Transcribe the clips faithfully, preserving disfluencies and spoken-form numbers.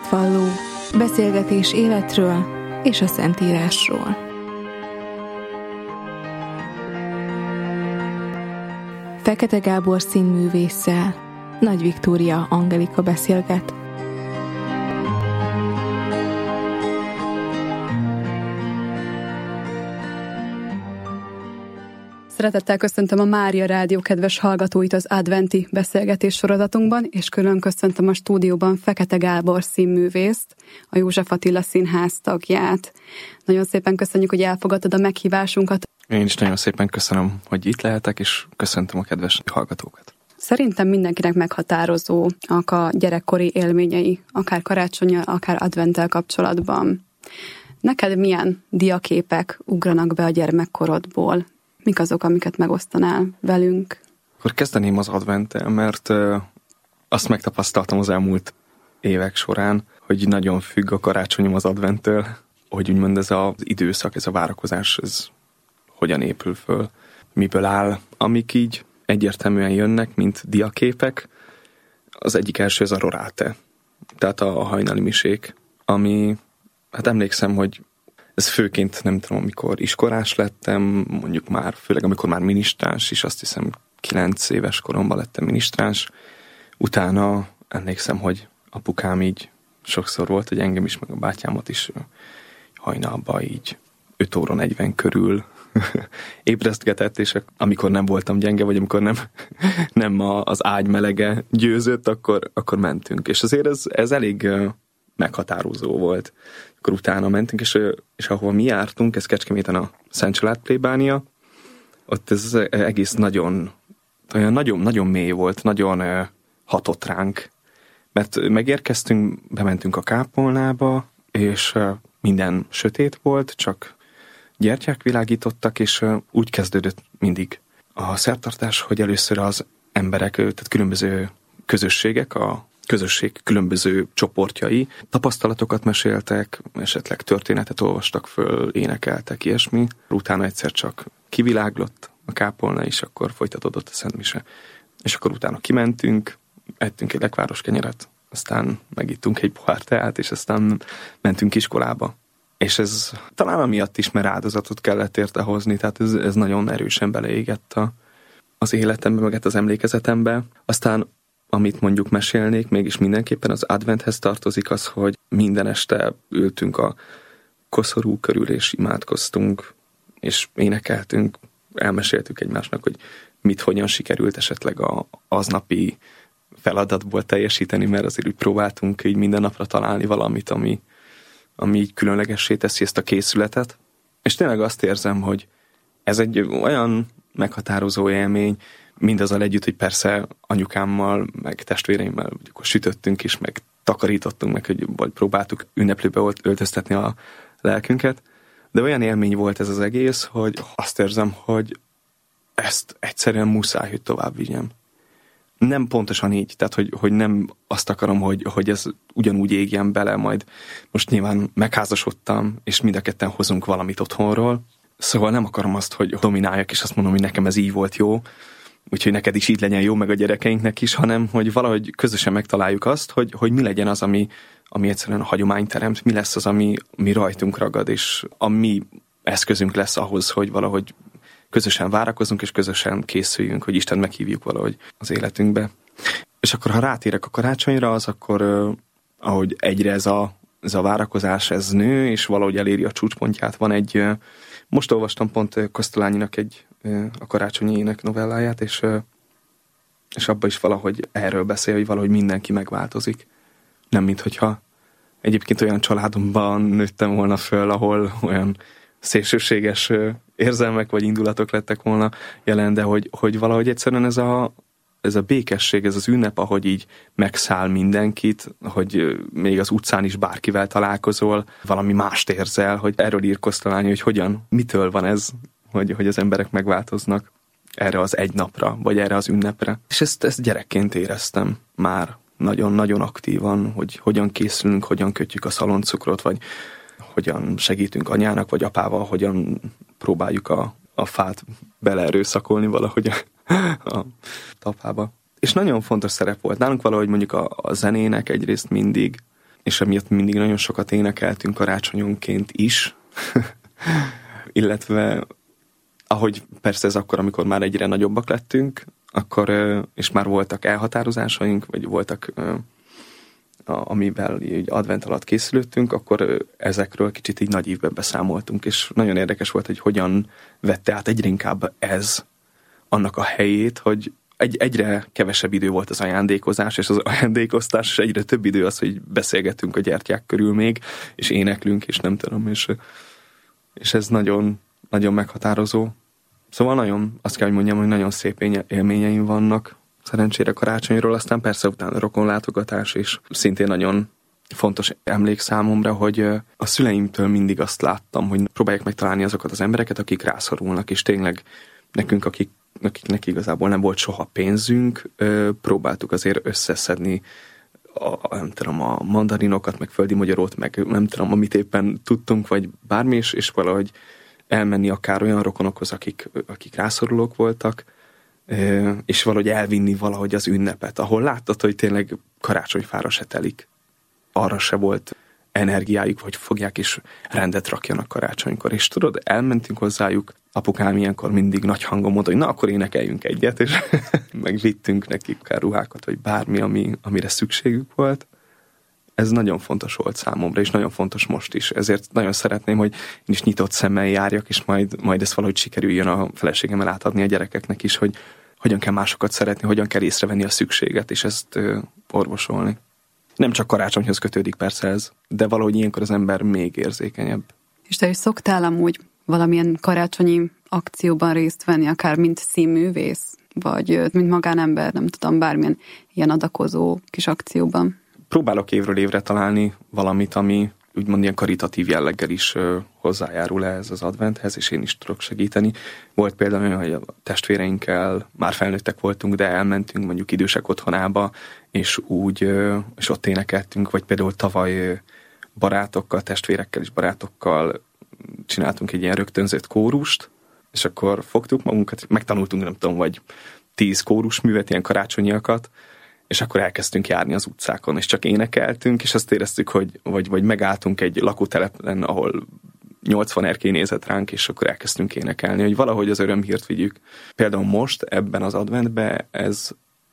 Hitvalló. Beszélgetés életről és a Szentírásról. Fekete Gábor színművésszel Nagy Viktória Angelika beszélget. Szeretettel köszöntöm a Mária Rádió kedves hallgatóit az adventi beszélgetés sorozatunkban, és külön köszöntöm a stúdióban Fekete Gábor színművészt, a József Attila Színház tagját. Nagyon szépen köszönjük, hogy elfogadtad a meghívásunkat. Én is nagyon szépen köszönöm, hogy itt lehetek, és köszöntöm a kedves hallgatókat. Szerintem mindenkinek meghatározóak a gyerekkori élményei, akár karácsonnyal, akár adventtel kapcsolatban. Neked milyen diaképek ugranak be a gyermekkorodból? Mik azok, amiket megosztanál velünk? Akkor kezdeném az adventtel, mert ö, azt megtapasztaltam az elmúlt évek során, hogy nagyon függ a karácsonyom az adventtől, hogy úgymond ez az időszak, ez a várakozás, ez hogyan épül föl, miből áll, amik így egyértelműen jönnek, mint diaképek. Az egyik első az a Rorate, tehát a, a hajnali misék, ami, hát emlékszem, hogy ez főként, nem tudom, amikor iskolás lettem, mondjuk már, főleg amikor már minisztráns is, azt hiszem kilenc éves koromban lettem minisztráns. Utána emlékszem, hogy apukám így sokszor volt, hogy engem is, meg a bátyámat is hajnalban így öt óra negyven körül ébresztgetett, és amikor nem voltam gyenge, vagy amikor nem, nem az ágy melege győzött, akkor, akkor mentünk. És azért ez, ez elég meghatározó volt. Akkor utána mentünk, és, és ahol mi jártunk, ez Kecskeméten a Szent Család plébánia, ott ez egész nagyon, olyan nagyon, nagyon mély volt, nagyon hatott ránk. Mert megérkeztünk, bementünk a kápolnába, és minden sötét volt, csak gyertyák világítottak, és úgy kezdődött mindig a szertartás, hogy először az emberek, tehát különböző közösségek, a közösség különböző csoportjai tapasztalatokat meséltek, esetleg történetet olvastak föl, énekeltek, ilyesmi. Utána egyszer csak kiviláglott a kápolna, és akkor folytatódott a Szent Mise. És akkor utána kimentünk, ettünk egy lekváros kenyeret, aztán megittunk egy pohár teát, és aztán mentünk iskolába. És ez talán amiatt is, mert áldozatot kellett érte hozni, tehát ez, ez nagyon erősen beleégett a, az életembe, meg az emlékezetembe. Aztán amit mondjuk mesélnék, mégis mindenképpen az adventhez tartozik az, hogy minden este ültünk a koszorú körül, és imádkoztunk, és énekeltünk, elmeséltük egymásnak, hogy mit, hogyan sikerült esetleg a aznapi feladatból teljesíteni, mert azért úgy próbáltunk így minden napra találni valamit, ami, ami így különlegessé teszi ezt a készületet. És tényleg azt érzem, hogy ez egy olyan meghatározó élmény, mindazzal együtt, hogy persze anyukámmal, meg testvéreimmel akkor sütöttünk is, meg takarítottunk, meg hogy vagy próbáltuk ünneplőbe öltöztetni a lelkünket, de olyan élmény volt ez az egész, hogy azt érzem, hogy ezt egyszerűen muszáj, hogy tovább vigyem. Nem pontosan így, tehát hogy, hogy nem azt akarom, hogy, hogy ez ugyanúgy égjen bele, majd most nyilván megházasodtam, és mind a ketten hozunk valamit otthonról, szóval nem akarom azt, hogy domináljak, és azt mondom, hogy nekem ez így volt jó, úgyhogy neked is így legyen jó, meg a gyerekeinknek is, hanem hogy valahogy közösen megtaláljuk azt, hogy, hogy mi legyen az, ami, ami egyszerűen a hagyományt teremt, mi lesz az, ami, ami rajtunk ragad, és a mi eszközünk lesz ahhoz, hogy valahogy közösen várakozunk, és közösen készüljünk, hogy Isten meghívjuk valahogy az életünkbe. És akkor, ha rátérek a karácsonyra, az akkor, ahogy egyre ez a, ez a várakozás, ez nő, és valahogy eléri a csúcspontját. Van egy, most olvastam pont Kosztolányinak egy a karácsonyi ének novelláját, és, és abban is valahogy erről beszél, hogy valahogy mindenki megváltozik. Nem minthogyha egyébként olyan családomban nőttem volna föl, ahol olyan szélsőséges érzelmek vagy indulatok lettek volna jelen, de hogy, hogy valahogy egyszerűen ez a, ez a békesség, ez az ünnep, ahogy így megszáll mindenkit, hogy még az utcán is bárkivel találkozol, valami mást érzel, hogy erről ír Kosztolányi, hogy hogyan, mitől van ez, hogy, hogy az emberek megváltoznak erre az egy napra, vagy erre az ünnepre. És ezt, ezt gyerekként éreztem már nagyon-nagyon aktívan, hogy hogyan készülünk, hogyan kötjük a szaloncukrot, vagy hogyan segítünk anyának, vagy apával, hogyan próbáljuk a, a fát beleerőszakolni valahogy a, a tapába. És nagyon fontos szerep volt. Nálunk valahogy mondjuk a, a zenének egyrészt mindig és emiatt mindig nagyon sokat énekeltünk karácsonyonként is, illetve ahogy persze ez akkor, amikor már egyre nagyobbak lettünk, akkor, és már voltak elhatározásaink, vagy voltak, amivel így advent alatt készülöttünk, akkor ezekről kicsit így nagy ívben beszámoltunk, és nagyon érdekes volt, hogy hogyan vette át egyre inkább ez annak a helyét, hogy egy, egyre kevesebb idő volt az ajándékozás, és az ajándékoztás, és egyre több idő az, hogy beszélgetünk a gyertyák körül még, és éneklünk, és nem tudom, és, és ez nagyon, nagyon meghatározó. Szóval nagyon, azt kell, hogy mondjam, hogy nagyon szép élményeim vannak szerencsére karácsonyról, aztán persze utána rokonlátogatás, és szintén nagyon fontos emlék számomra, hogy a szüleimtől mindig azt láttam, hogy próbálják megtalálni azokat az embereket, akik rászorulnak, és tényleg nekünk, akik, akiknek igazából nem volt soha pénzünk, próbáltuk azért összeszedni a, nem tudom, a mandarinokat, meg földi magyarót, meg nem tudom, amit éppen tudtunk, vagy bármi, és, és valahogy elmenni akár olyan rokonokhoz, akik, akik rászorulók voltak, és valahogy elvinni valahogy az ünnepet, ahol láttad, hogy tényleg karácsonyfára se telik. Arra se volt energiájuk, hogy fogják és rendet rakjanak karácsonykor. És tudod, elmentünk hozzájuk, apukám ilyenkor mindig nagy hangon mondta, hogy na, akkor énekeljünk egyet, és megvittünk nekik akár ruhákat, vagy bármi, ami, amire szükségük volt. Ez nagyon fontos volt számomra, és nagyon fontos most is. Ezért nagyon szeretném, hogy én is nyitott szemmel járjak, és majd, majd ezt valahogy sikerüljön a feleségemmel átadni a gyerekeknek is, hogy hogyan kell másokat szeretni, hogyan kell észrevenni a szükséget, és ezt ö, orvosolni. Nem csak karácsonyhoz kötődik persze ez, de valahogy ilyenkor az ember még érzékenyebb. És te is szoktál amúgy valamilyen karácsonyi akcióban részt venni, akár mint színművész, vagy mint magánember, nem tudom, bármilyen ilyen adakozó kis akcióban? Próbálok évről évre találni valamit, ami úgymond ilyen karitatív jelleggel is ö, hozzájárul ez az adventhez, és én is tudok segíteni. Volt például olyan, hogy a testvéreinkkel már felnőttek voltunk, de elmentünk mondjuk idősek otthonába, és úgy, ö, és ott énekeltünk, vagy például tavaly ö, barátokkal, testvérekkel és barátokkal csináltunk egy ilyen rögtönzött kórust, és akkor fogtuk magunkat, megtanultunk, nem tudom, vagy tíz kórusművet, ilyen karácsonyiakat, és akkor elkezdtünk járni az utcákon, és csak énekeltünk, és azt éreztük, hogy vagy, vagy megálltunk egy lakótelepen, ahol nyolcvan erkély nézett ránk, és akkor elkezdtünk énekelni, hogy valahogy az örömhírt vigyük. Például most, ebben az adventben ez,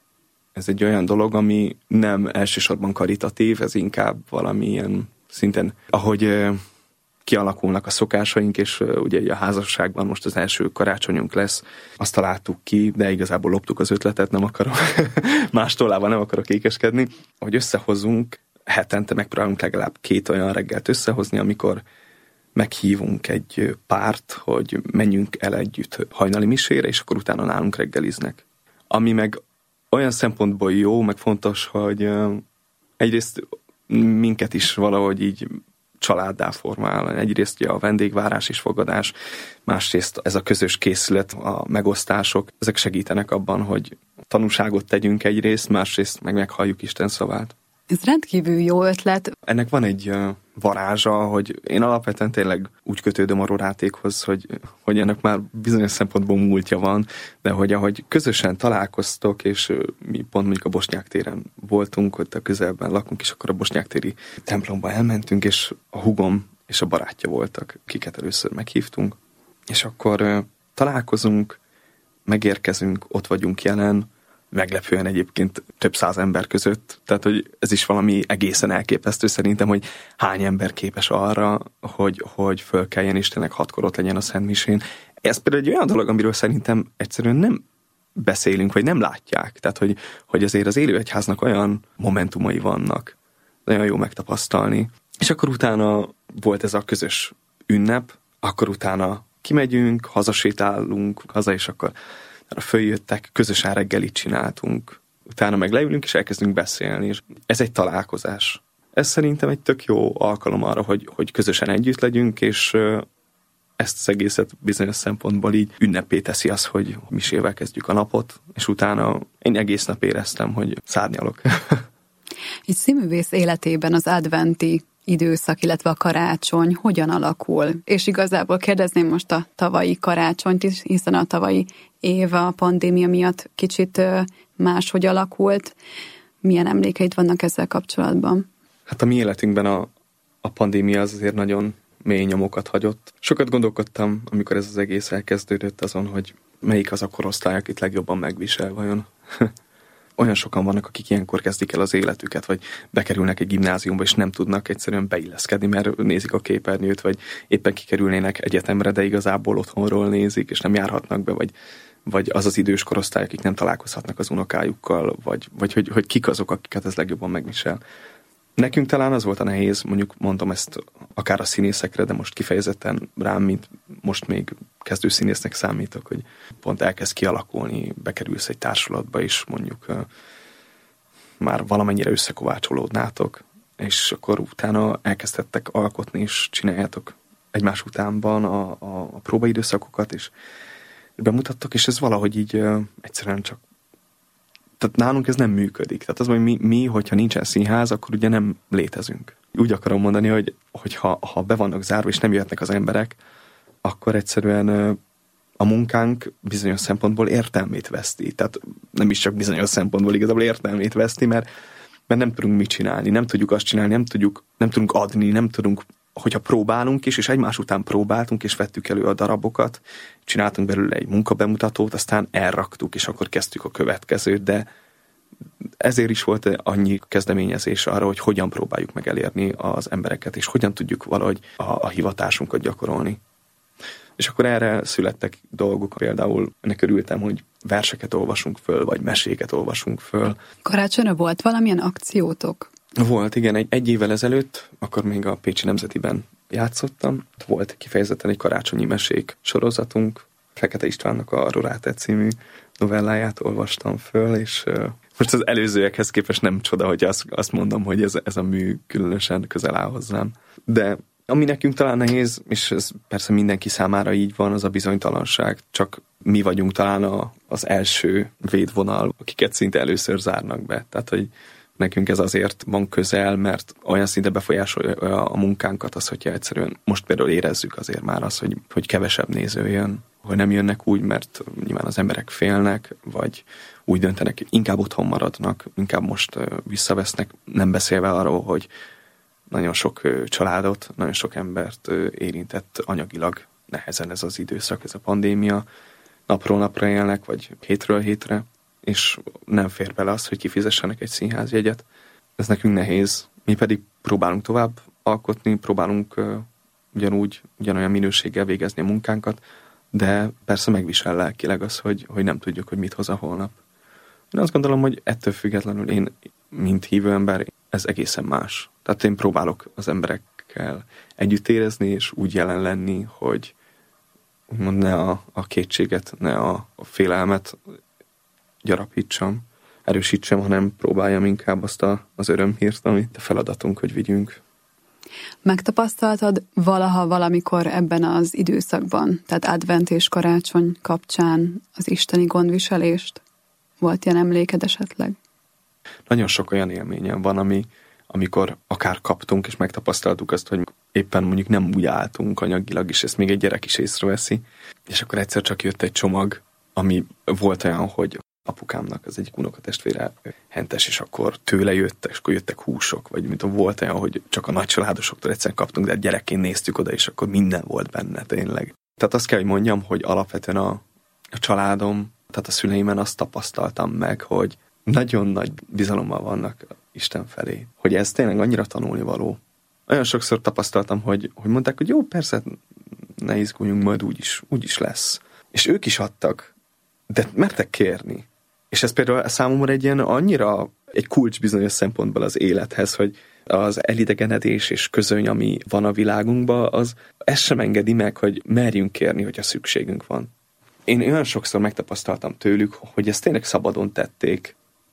ez egy olyan dolog, ami nem elsősorban karitatív, ez inkább valamilyen szinten, ahogy kialakulnak a szokásaink, és ugye a házasságban most az első karácsonyunk lesz, azt találtuk ki, de igazából loptuk az ötletet, nem akarok, más tollával nem akarok ékeskedni, hogy összehozunk, hetente megpróbálunk legalább két olyan reggelt összehozni, amikor meghívunk egy párt, hogy menjünk el együtt hajnali misére, és akkor utána nálunk reggeliznek. Ami meg olyan szempontból jó, meg fontos, hogy egyrészt minket is valahogy így családdá formál. Egyrészt a vendégvárás és fogadás, másrészt ez a közös készület, a megosztások, ezek segítenek abban, hogy tanúságot tegyünk egyrészt, másrészt meg meghalljuk Isten szavát. Ez rendkívül jó ötlet. Ennek van egy varázsa, hogy én alapvetően tényleg úgy kötődöm a rorátékhoz, hogy, hogy ennek már bizonyos szempontból múltja van, de hogy ahogy közösen találkoztok, és mi pont mondjuk a Bosnyák téren voltunk, ott a közelben lakunk, és akkor a Bosnyák téri templomba elmentünk, és a húgom és a barátja voltak, akiket először meghívtunk, és akkor találkozunk, megérkezünk, ott vagyunk jelen, meglepően egyébként több száz ember között, tehát hogy ez is valami egészen elképesztő szerintem, hogy hány ember képes arra, hogy, hogy fölkeljen Istennek hatkor ott legyen a Szentmisén. Ez például egy olyan dolog, amiről szerintem egyszerűen nem beszélünk, vagy nem látják. Tehát, hogy, hogy azért az élőegyháznak olyan momentumai vannak, nagyon jó megtapasztalni. És akkor utána volt ez a közös ünnep, akkor utána kimegyünk, hazasétálunk, haza, és akkor följöttek, közösen reggelit csináltunk. Utána meg leülünk, és elkezdünk beszélni. És ez egy találkozás. Ez szerintem egy tök jó alkalom arra, hogy, hogy közösen együtt legyünk, és ezt az egészet bizonyos szempontból így ünnepé teszi az, hogy misével kezdjük a napot, és utána én egész nap éreztem, hogy szárnyalok. Egy színművész életében az adventi időszak, illetve a karácsony hogyan alakul? És igazából kérdezném most a tavalyi karácsonyt is, hiszen a tavalyi év a pandémia miatt kicsit máshogy alakult. Milyen emlékeid vannak ezzel kapcsolatban? Hát a mi életünkben a, a pandémia az azért nagyon mély nyomokat hagyott. Sokat gondolkodtam, amikor ez az egész elkezdődött azon, hogy melyik az a korosztály, akit legjobban megvisel vajon. Olyan sokan vannak, akik ilyenkor kezdik el az életüket, vagy bekerülnek egy gimnáziumba, és nem tudnak egyszerűen beilleszkedni, mert nézik a képernyőt, vagy éppen kikerülnének egyetemre, de igazából otthonról nézik, és nem járhatnak be, vagy, vagy az az idős korosztály, akik nem találkozhatnak az unokájukkal, vagy, vagy hogy, hogy kik azok, akiket ez legjobban megvisel. Nekünk talán az volt a nehéz, mondjuk mondom ezt akár a színészekre, de most kifejezetten rám, mint most még kezdő színésznek számítok, hogy pont elkezd kialakulni, bekerülsz egy társulatba is, mondjuk uh, már valamennyire összekovácsolódnátok, és akkor utána elkezdhettek alkotni, és csináljátok egymás utánban a, a, a próbaidőszakokat, és bemutattok, és ez valahogy így uh, egyszerűen csak tehát nálunk ez nem működik. Tehát az, hogy mi, mi, hogyha nincsen színház, akkor ugye nem létezünk. Úgy akarom mondani, hogy, hogy ha, ha be vannak zárva, és nem jöhetnek az emberek, akkor egyszerűen a munkánk bizonyos szempontból értelmét veszti. Tehát nem is csak bizonyos szempontból igazából értelmét veszti, mert, mert nem tudunk mit csinálni, nem tudjuk azt csinálni, nem, tudjuk, nem tudunk adni, nem tudunk, hogyha próbálunk is, és egymás után próbáltunk, és vettük elő a darabokat, csináltunk belőle egy munkabemutatót, aztán elraktuk, és akkor kezdtük a következőt, de ezért is volt annyi kezdeményezés arra, hogy hogyan próbáljuk meg elérni az embereket, és hogyan tudjuk valahogy a, a hivatásunkat gyakorolni. És akkor erre születtek dolgok, például ennek örültem, hogy verseket olvasunk föl, vagy meséket olvasunk föl. Karácsonyra volt valamilyen akciótok? Volt, igen, egy, egy évvel ezelőtt, akkor még a Pécsi Nemzetiben játszottam. Volt kifejezetten egy karácsonyi mesék sorozatunk. Fekete Istvánnak a Roráte című novelláját olvastam föl, és uh, most az előzőekhez képest nem csoda, hogy azt, azt mondom, hogy ez, ez a mű különösen közel áll hozzám. De ami nekünk talán nehéz, és ez persze mindenki számára így van, az a bizonytalanság. Csak mi vagyunk talán a, az első védvonal, akiket szinte először zárnak be. Tehát, hogy nekünk ez azért van közel, mert olyan szinte befolyásolja a munkánkat az, hogyha egyszerűen most például érezzük azért már az, hogy, hogy kevesebb néző jön, hogy nem jönnek úgy, mert nyilván az emberek félnek, vagy úgy döntenek, inkább otthon maradnak, inkább most visszavesznek, nem beszélve arról, hogy nagyon sok családot, nagyon sok embert érintett anyagilag nehezen ez az időszak, ez a pandémia, napról napra élnek, vagy hétről hétre, és nem fér bele az, hogy kifizessenek egy színházjegyet. Ez nekünk nehéz. Mi pedig próbálunk tovább alkotni, próbálunk uh, ugyanúgy, ugyanolyan minőséggel végezni a munkánkat, de persze megvisel lelkileg az, hogy, hogy nem tudjuk, hogy mit hoz a holnap. Én azt gondolom, hogy ettől függetlenül én, mint hívő ember, ez egészen más. Tehát én próbálok az emberekkel együtt érezni, és úgy jelen lenni, hogy úgymond ne a, a kétséget, ne a, a félelmet gyarapítsam, erősítsem, hanem próbáljam inkább azt a, az örömhírt, amit a feladatunk, hogy vigyünk. Megtapasztaltad valaha valamikor ebben az időszakban, tehát advent és karácsony kapcsán az isteni gondviselést? Volt ilyen emléked esetleg? Nagyon sok olyan élményem van, ami, amikor akár kaptunk, és megtapasztaltuk azt, hogy éppen mondjuk nem úgy álltunk anyagilag, és ezt még egy gyerek is észreveszi, és akkor egyszer csak jött egy csomag, ami volt olyan, hogy apukámnak az egyik unokatestvére hentes, és akkor tőle jöttek, és akkor jöttek húsok, vagy mint volt olyan, hogy csak a nagycsaládosoktól egyszerűen kaptunk, de gyerekként néztük oda, és akkor minden volt benne tényleg. Tehát azt kell, hogy mondjam, hogy alapvetően a, a családom, tehát a szüleimen azt tapasztaltam meg, hogy nagyon nagy bizalommal vannak Isten felé, hogy ez tényleg annyira tanulnivaló. Olyan sokszor tapasztaltam, hogy, hogy mondták, hogy jó, persze, ne izguljunk, majd úgyis, úgyis lesz. És ők is adtak, de mertek kérni. És ez például számomra egy ilyen annyira egy kulcs bizonyos szempontból az élethez, hogy az elidegenedés és közöny, ami van a világunkban, az ezt sem engedi meg, hogy merjünk kérni, hogyha szükségünk van. Én olyan sokszor megtapasztaltam tőlük, hogy ezt tényleg szabadon tették,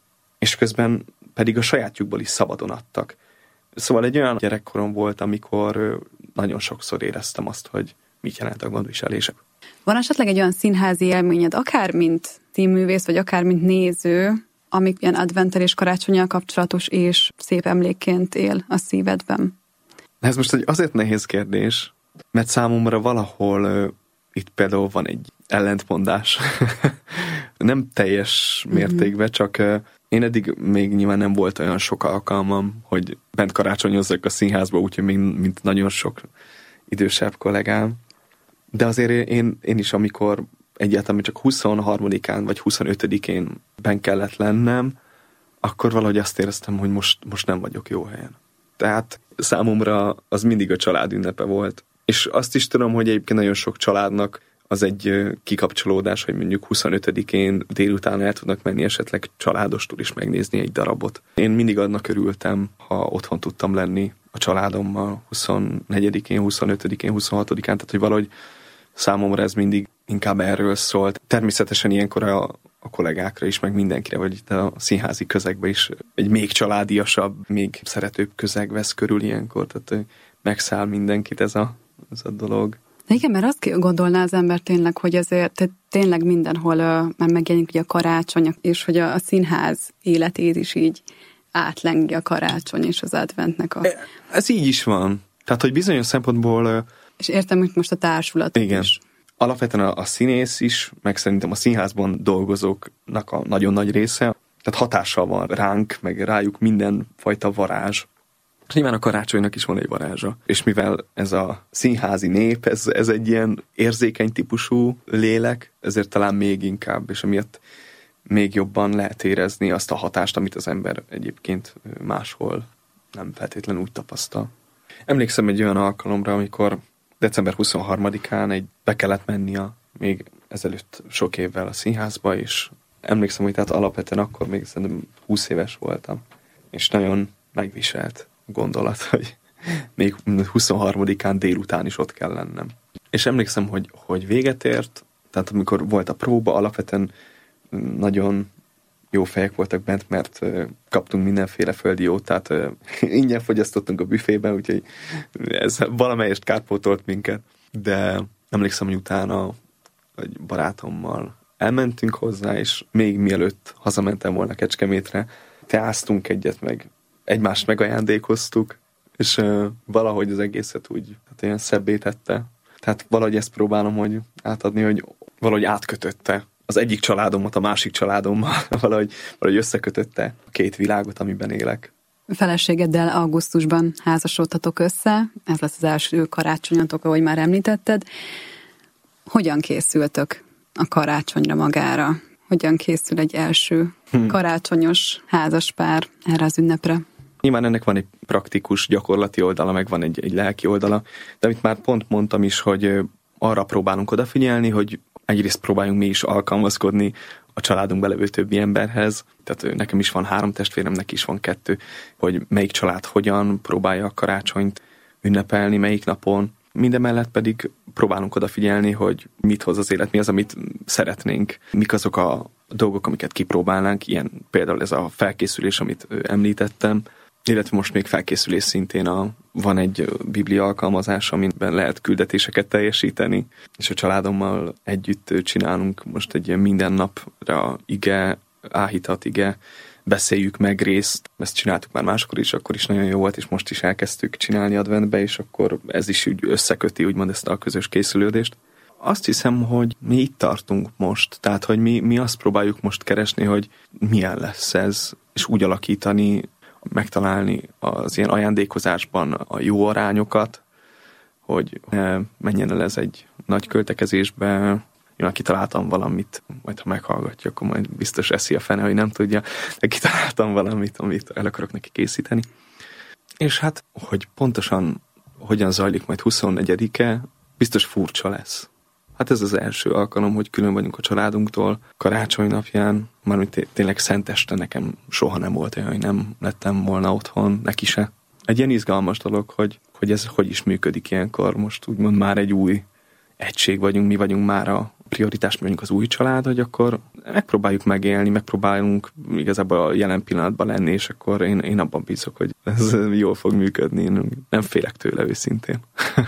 és közben pedig a sajátjukból is szabadon adtak. Szóval egy olyan gyerekkorom volt, amikor nagyon sokszor éreztem azt, hogy mit jelent a gondviselés. Van esetleg egy olyan színházi élményed, akár mint színművész, vagy akár mint néző, amik ilyen adventtel és karácsonnyal kapcsolatos és szép emlékként él a szívedben? Ez most egy azért nehéz kérdés, mert számomra valahol uh, itt például van egy ellentmondás, Nem teljes mértékben, csak én eddig még nyilván nem volt olyan sok alkalmam, hogy bent karácsonyozzak a színházba, úgyhogy még mint nagyon sok idősebb kollégám. De azért én, én is, amikor egyáltalán csak huszonharmadikán vagy huszonötödikén ben kellett lennem, akkor valahogy azt éreztem, hogy most, most nem vagyok jó helyen. Tehát számomra az mindig a család ünnepe volt. És azt is tudom, hogy egyébként nagyon sok családnak az egy kikapcsolódás, hogy mondjuk huszonötödikén délután el tudnak menni esetleg családostul is megnézni egy darabot. Én mindig annak örültem, ha otthon tudtam lenni a családommal huszonnegyedikén, huszonötödikén, huszonhatodikán, tehát hogy valahogy számomra ez mindig inkább erről szólt. Természetesen ilyenkor a, a kollégákra is, meg mindenkire, vagy itt a színházi közegben is egy még családiasabb, még szeretőbb közeg vesz körül ilyenkor, tehát megszáll mindenkit ez a, ez a dolog. De igen, mert azt gondolná az ember tényleg, hogy azért tényleg mindenhol uh, már megjelenik ugye a karácsony, és hogy a, a színház életét is így átlengi a karácsony és az adventnek a... Ez így is van. Tehát, hogy bizonyos szempontból... Uh, és értem, hogy most a társulat igen. is. Alapvetően a, a színész is, meg szerintem a színházban dolgozóknak a nagyon nagy része, tehát hatással van ránk, meg rájuk mindenfajta varázs. Nyilván a karácsonynak is van egy varázsa. És mivel ez a színházi nép, ez, ez egy ilyen érzékeny típusú lélek, ezért talán még inkább, és emiatt még jobban lehet érezni azt a hatást, amit az ember egyébként máshol nem feltétlenül úgy tapasztal. Emlékszem egy olyan alkalomra, amikor december huszonharmadikán egy, be kellett mennia még ezelőtt sok évvel a színházba, és emlékszem, hogy tehát alapvetően akkor még szerintem húsz éves voltam, és nagyon megviselt gondolat, hogy még huszonharmadikán délután is ott kell lennem. És emlékszem, hogy, hogy véget ért, tehát amikor volt a próba, alapvetően nagyon jó fejek voltak bent, mert kaptunk mindenféle földi jót, tehát ingyen fogyasztottunk a büfében, úgyhogy ez valamelyest kárpótolt minket. De emlékszem, hogy utána egy barátommal elmentünk hozzá, és még mielőtt hazamentem volna Kecskemétre, teáztunk egyet, meg egymást megajándékoztuk, és uh, valahogy az egészet úgy hát ilyen szebbé tette. Tehát valahogy ezt próbálom hogy átadni, hogy valahogy átkötötte az egyik családomat a másik családommal, valahogy, valahogy összekötötte a két világot, amiben élek. A feleségeddel augusztusban házasodtatok össze, ez lesz az első karácsonyatok, ahogy már említetted. Hogyan készültök a karácsonyra magára? Hogyan készül egy első hmm. karácsonyos házaspár erre az ünnepre? Nyilván ennek van egy praktikus, gyakorlati oldala, meg van egy, egy lelki oldala, de amit már pont mondtam is, hogy arra próbálunk odafigyelni, hogy egyrészt próbáljunk mi is alkalmazkodni a családunkban levő többi emberhez, tehát nekem is van három testvérem, neki is van kettő, hogy melyik család hogyan próbálja a karácsonyt ünnepelni, melyik napon. Mindemellett pedig próbálunk odafigyelni, hogy mit hoz az élet, mi az, amit szeretnénk, mik azok a dolgok, amiket kipróbálnánk, ilyen például ez a felkészülés, amit említettem, illetve most még felkészülés szintén a, van egy biblia alkalmazás, amiben lehet küldetéseket teljesíteni, és a családommal együtt csinálunk most egy ilyen mindennapra ige, áhítat ige, beszéljük meg részt, ezt csináltuk már máskor is, akkor is nagyon jó volt, és most is elkezdtük csinálni adventbe, és akkor ez is úgy összeköti, úgymond ezt a közös készülődést. Azt hiszem, hogy mi itt tartunk most, tehát, hogy mi, mi azt próbáljuk most keresni, hogy milyen lesz ez, és úgy alakítani, megtalálni az ilyen ajándékozásban a jó arányokat, hogy ne menjen el ez egy nagy költekezésbe. Én kitaláltam valamit, majd ha meghallgatja, akkor majd biztos eszi a fene, hogy nem tudja, de kitaláltam valamit, amit el akarok neki készíteni. És hát, hogy pontosan hogyan zajlik majd huszonnegyedike, biztos furcsa lesz. Hát ez az első alkalom, hogy külön vagyunk a családunktól. Karácsony napján, mármint tényleg szenteste nekem soha nem volt olyan, hogy nem lettem volna otthon, neki se. Egy ilyen izgalmas dolog, hogy, hogy ez hogy is működik ilyenkor. Most úgymond már egy új egység vagyunk, mi vagyunk már a prioritás, mi vagyunk az új család, hogy akkor megpróbáljuk megélni, megpróbálunk igazából a jelen pillanatban lenni, és akkor én, én abban bízok, hogy ez jól fog működni. Én nem félek tőle őszintén.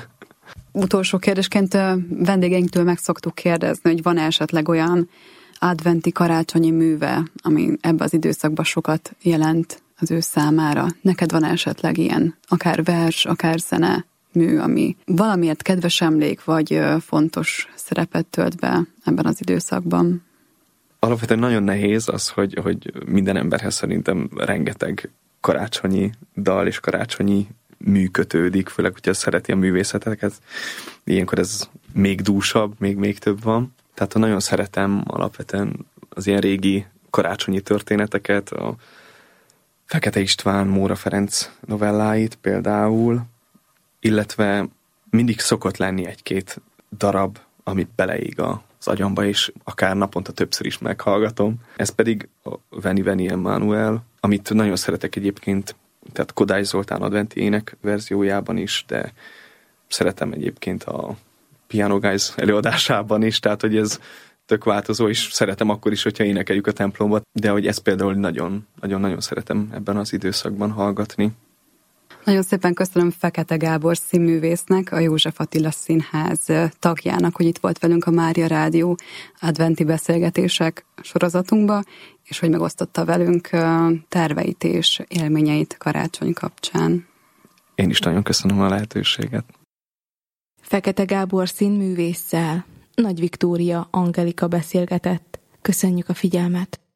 Utolsó kérdésként vendégeinktől meg szoktuk kérdezni, hogy van esetleg olyan adventi karácsonyi műve, ami ebbe az időszakban sokat jelent az ő számára. Neked van esetleg ilyen, akár vers, akár zene mű, ami valamiért kedves emlék, vagy fontos szerepet tölt be ebben az időszakban? Alapvetően nagyon nehéz az, hogy, hogy minden emberhez szerintem rengeteg karácsonyi dal és karácsonyi mű kötődik, főleg, hogyha szereti a művészeteket. Ilyenkor ez még dúsabb, még, még több van. Tehát nagyon szeretem alapvetően az ilyen régi karácsonyi történeteket, a Fekete István, Móra Ferenc novelláit például, illetve mindig szokott lenni egy-két darab, amit beleég az agyamba, és akár naponta többször is meghallgatom. Ez pedig a Veni Veni Emmanuel, amit nagyon szeretek egyébként, tehát Kodály Zoltán adventi ének verziójában is, de szeretem egyébként a Piano Guys előadásában is, tehát hogy ez tök változó, és szeretem akkor is, hogyha énekeljük a templomba, de hogy ezt például nagyon-nagyon szeretem ebben az időszakban hallgatni. Nagyon szépen köszönöm Fekete Gábor színművésznek, a József Attila Színház tagjának, hogy itt volt velünk a Mária Rádió adventi beszélgetések sorozatunkba, és hogy megosztotta velünk terveit és élményeit karácsony kapcsán. Én is nagyon köszönöm a lehetőséget. Fekete Gábor színművésszel Nagy Viktória Angelika beszélgetett. Köszönjük a figyelmet!